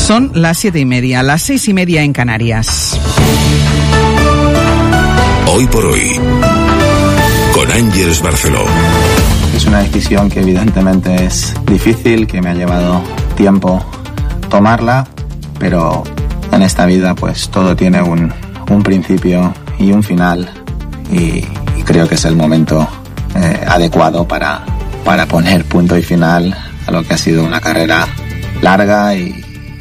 Son las 7:30, las 6:30 en Canarias. Hoy por hoy, con Ángeles Barceló. Es una decisión que evidentemente es difícil, que me ha llevado tiempo tomarla, pero en esta vida pues todo tiene un principio y un final, y creo que es el momento adecuado para poner punto y final a lo que ha sido una carrera larga y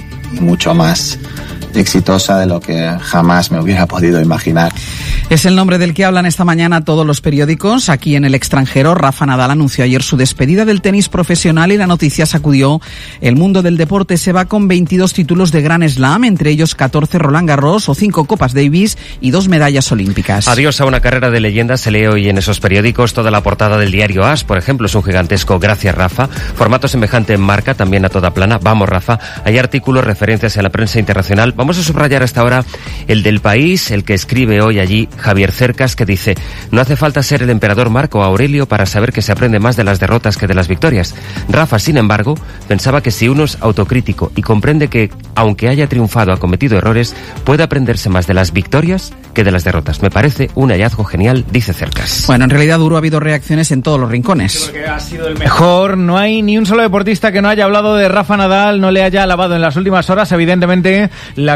mucho más exitosa de lo que jamás me hubiera podido imaginar. Es el nombre del que hablan esta mañana todos los periódicos. Aquí en el extranjero, Rafa Nadal anunció ayer su despedida del tenis profesional y la noticia sacudió el mundo del deporte. Se va con 22 títulos de Grand Slam, entre ellos 14 Roland Garros o 5 Copas Davis y 2 medallas olímpicas. Adiós a una carrera de leyendas, se lee hoy en esos periódicos. Toda la portada del diario AS, por ejemplo, es un gigantesco "Gracias, Rafa". Formato semejante en Marca, también a toda plana. "Vamos, Rafa". Hay artículos, referencias en la prensa internacional. Vamos a subrayar hasta ahora el del País, el que escribe hoy allí Javier Cercas, que dice: "No hace falta ser el emperador Marco Aurelio para saber que se aprende más de las derrotas que de las victorias". Rafa, sin embargo, pensaba que si uno es autocrítico y comprende que, aunque haya triunfado, ha cometido errores, puede aprenderse más de las victorias que de las derrotas. Me parece un hallazgo genial, dice Cercas. Bueno, en realidad, Duro, ha habido reacciones en todos los rincones. Creo que ha sido el mejor. No hay ni un solo deportista que no haya hablado de Rafa Nadal, no le haya alabado en las últimas horas. Evidentemente, la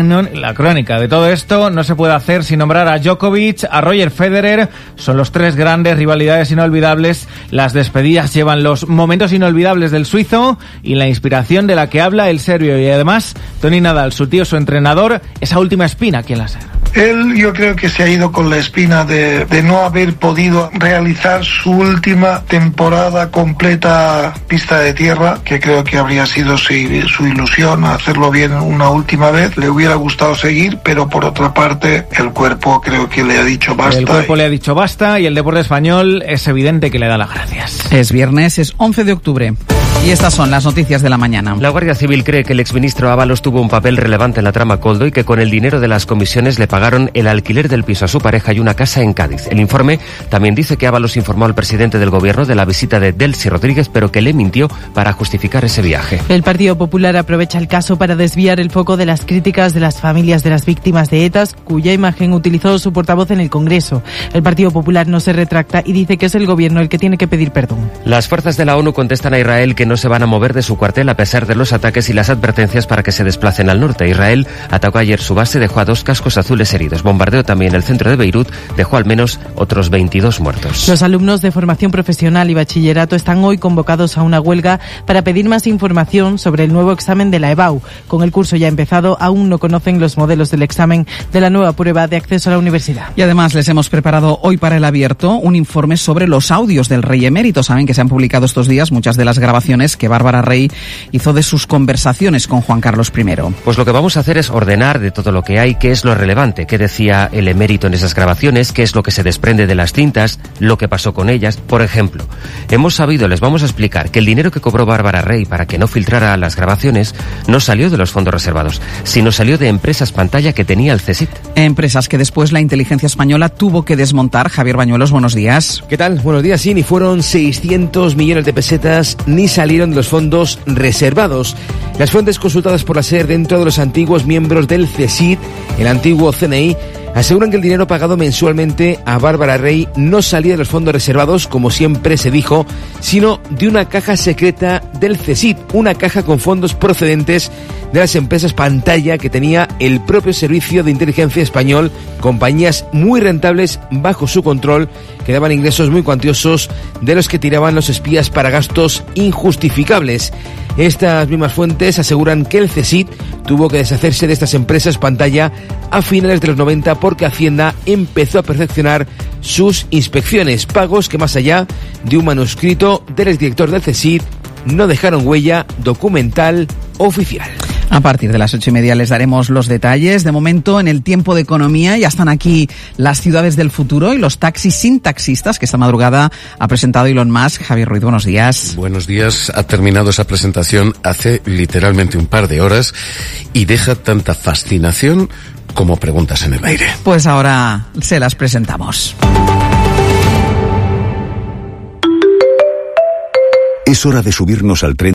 crónica de todo esto no se puede hacer sin nombrar a Djokovic, a Roger Federer. Son los tres grandes, rivalidades inolvidables. Las despedidas llevan los momentos inolvidables del suizo y la inspiración de la que habla el serbio. Y además, Toni Nadal, su tío, su entrenador, esa última espina aquí en la SER. Él, yo creo que se ha ido con la espina de no haber podido realizar su última temporada completa pista de tierra, que creo que habría sido su ilusión hacerlo bien una última vez. Le hubiera gustado seguir, pero por otra parte el cuerpo creo que le ha dicho basta. El cuerpo le ha dicho basta y el deporte español es evidente que le da las gracias. Es viernes, es 11 de octubre. Y estas son las noticias de la mañana. La Guardia Civil cree que el exministro Ábalos tuvo un papel relevante en la trama Koldo y que con el dinero de las comisiones le pagaron el alquiler del piso a su pareja y una casa en Cádiz. El informe también dice que Ábalos informó al presidente del gobierno de la visita de Delcy Rodríguez, pero que le mintió para justificar ese viaje. El Partido Popular aprovecha el caso para desviar el foco de las críticas de las familias de las víctimas de ETA, cuya imagen utilizó su portavoz en el Congreso. El Partido Popular no se retracta y dice que es el gobierno el que tiene que pedir perdón. Las fuerzas de la ONU contestan a Israel que no se van a mover de su cuartel a pesar de los ataques y las advertencias para que se desplacen al norte. Israel atacó ayer su base, dejó a 2 cascos azules heridos. Bombardeó también el centro de Beirut, dejó al menos otros 22 muertos. Los alumnos de formación profesional y bachillerato están hoy convocados a una huelga para pedir más información sobre el nuevo examen de la EBAU. Con el curso ya empezado, aún no conocen los modelos del examen de la nueva prueba de acceso a la universidad. Y además les hemos preparado hoy para El Abierto un informe sobre los audios del rey emérito. Saben que se han publicado estos días muchas de las grabaciones que Bárbara Rey hizo de sus conversaciones con Juan Carlos I. Pues lo que vamos a hacer es ordenar de todo lo que hay qué es lo relevante, qué decía el emérito en esas grabaciones, qué es lo que se desprende de las cintas, lo que pasó con ellas. Por ejemplo, hemos sabido, les vamos a explicar, que el dinero que cobró Bárbara Rey para que no filtrara las grabaciones no salió de los fondos reservados, sino salió de empresas pantalla que tenía el CSIC. Empresas que después la inteligencia española tuvo que desmontar. Javier Bañuelos, buenos días. ¿Qué tal? Buenos días. Sí, ni fueron 600 millones de pesetas ni salieron de los fondos reservados. Las fuentes consultadas por la SER dentro de los antiguos miembros del CSIC, el antiguo CNI, aseguran que el dinero pagado mensualmente a Bárbara Rey no salía de los fondos reservados, como siempre se dijo, sino de una caja secreta del CSIC, una caja con fondos procedentes de las empresas pantalla que tenía el propio Servicio de Inteligencia Español, compañías muy rentables bajo su control, que daban ingresos muy cuantiosos de los que tiraban los espías para gastos injustificables. Estas mismas fuentes aseguran que el CSIC tuvo que deshacerse de estas empresas pantalla a finales de los 90 porque Hacienda empezó a perfeccionar sus inspecciones, pagos que más allá de un manuscrito del exdirector del CSIC no dejaron huella documental oficial. A partir de las 8:30 les daremos los detalles. De momento, en el tiempo de economía, ya están aquí las ciudades del futuro y los taxis sin taxistas que esta madrugada ha presentado Elon Musk. Javier Ruiz, buenos días. Buenos días. Ha terminado esa presentación hace literalmente un par de horas y deja tanta fascinación como preguntas en el aire. Pues ahora se las presentamos. Es hora de subirnos al tren